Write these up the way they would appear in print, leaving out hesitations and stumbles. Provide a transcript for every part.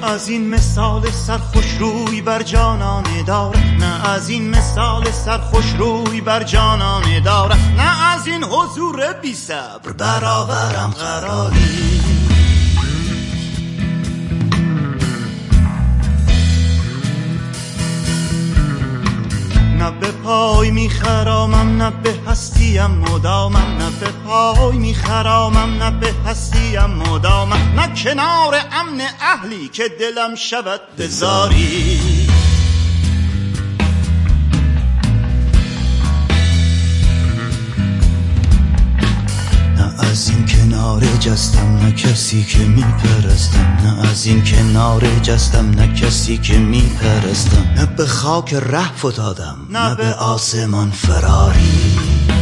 از این مثال سرخوش روی بر جانانه داره، نه از این مثال سرخوش روی بر جانانه داره، نه از این حضور بی صبر برآورم قراری. نه به پای میخرامم نه به هستیم مدامم، نه به پای میخرامم نه به هستیم مدامم، نه کنار امن اهلی که دلم شود بزاری. نه از این کنار جستم نه کسی که میپرستم، نه از این کنار جستم نه کسی که میپرستم، نه به خاک ره فتادم نه به آسمان فراری.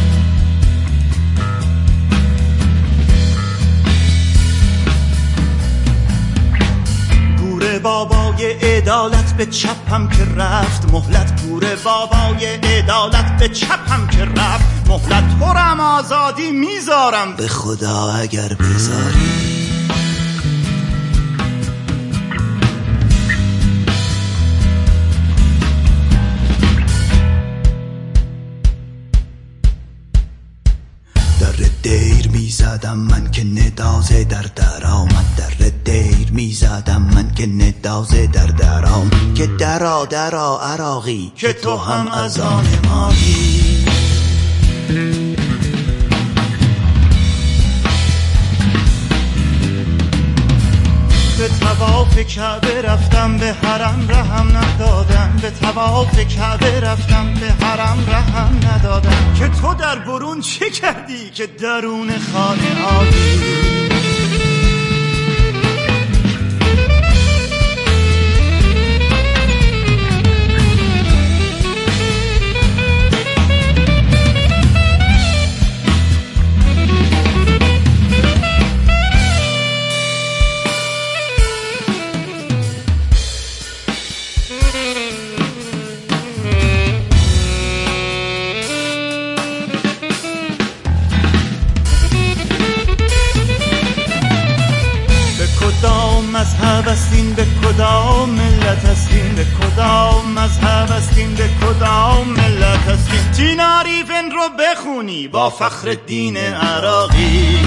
گور بابای عدالت به چپم که رفت مهلت، گور بابای عدالت به چپم که رفت مهلت، پرم آزادی میذارم به خدا اگر بذاری. در دیر میزدم من که ندازه در آمد، در دیر میزدم من که ندازه در آمد، که درا عراقی که تو هم از آن مایی. به طواف کعبه رفتم به حرم رهم ندادم، به طواف کعبه رفتم به حرم رهم ندادم، که تو در برون چه کردی که درون خانه آیی. مذهب استین به کدام ملت استین، به کدام مذهب استین به کدام ملت استین، تیناریفن رو بخونی با فخر دین عراقی.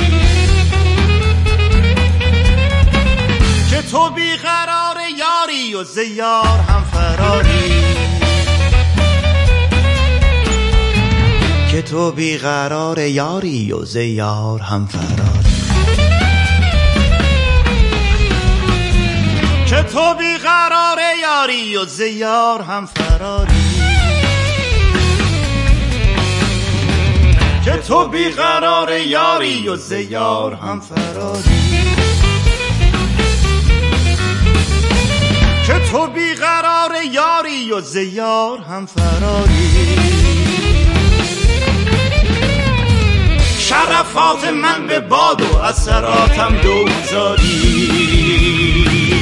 که تو بیقرار یاری و زیار هم فراری، که تو بیقرار یاری و زیار هم فراری، که تو بیقرار یاری و زیار هم فراری، که تو بیقرار یاری و زیار هم فراری، که تو بیقرار یاری و زیار هم فراری. شرفات من به باد و اثراتم دوزاری.